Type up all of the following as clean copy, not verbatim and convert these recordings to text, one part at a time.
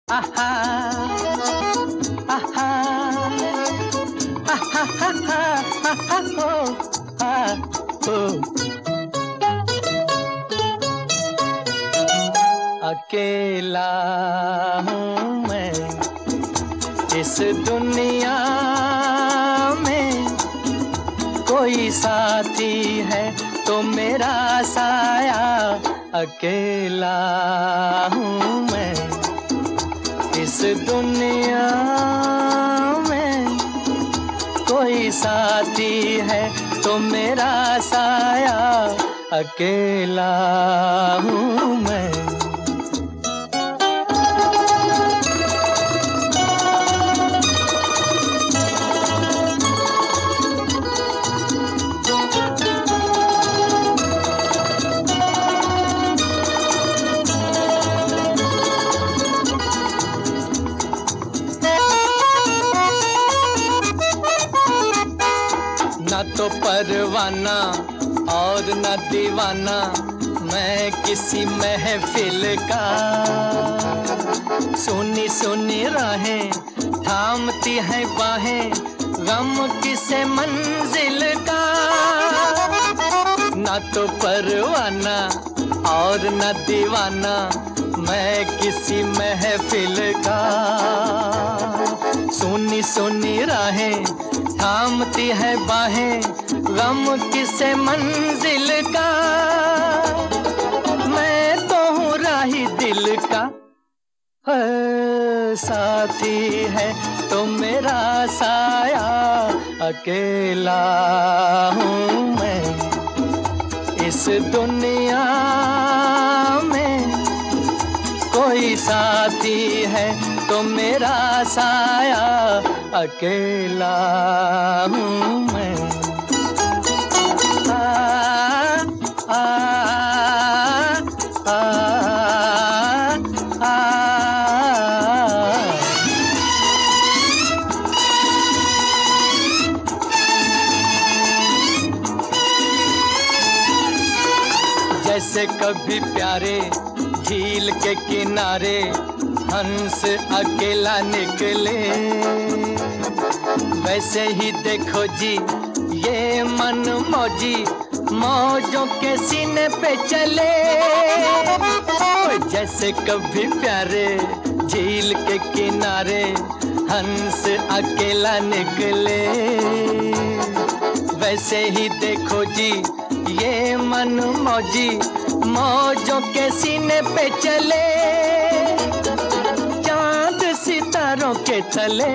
आहा, आहा, आहा, आहा, आहा, ओ, आ, ओ। अकेला हूँ मैं इस दुनिया में, कोई साथी है तो मेरा साया। अकेला हूँ मैं इस दुनिया में, कोई साथी है तो मेरा साया। अकेला हूँ मैं। न तो परवाना और न दीवाना मैं किसी महफिल का। सुनी सुनी राहें थामती हैं बाहें, गम किसे मंजिल का। न तो परवाना और न दीवाना मैं किसी महफिल का। सुनी सुनी राहें थामती है बाहें, गम किसे मंजिल का। मैं तो हूँ राही दिल का, साथी है तो मेरा साया। अकेला हूँ मैं इस दुनिया में, कोई साथी है तो मेरा साया। अकेला हूँ मैं। आ, आ, आ, आ, आ। जैसे कभी प्यारे झील के किनारे हंस अकेला निकले, वैसे ही देखो जी ये मन मौजी मौजों के सीने पे चले। जैसे कभी प्यारे झील के किनारे हंस अकेला निकले, वैसे ही देखो जी ये मन मौजी मौजों के सीने पे चले। चांद सितारों के तले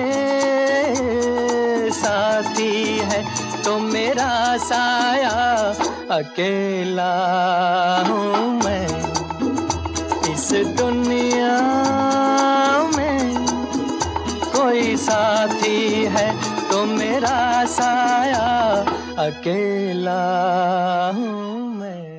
साथी है तो मेरा साया। अकेला हूँ मैं इस दुनिया में, कोई साथी है तो मेरा साया। अकेला हूँ मैं।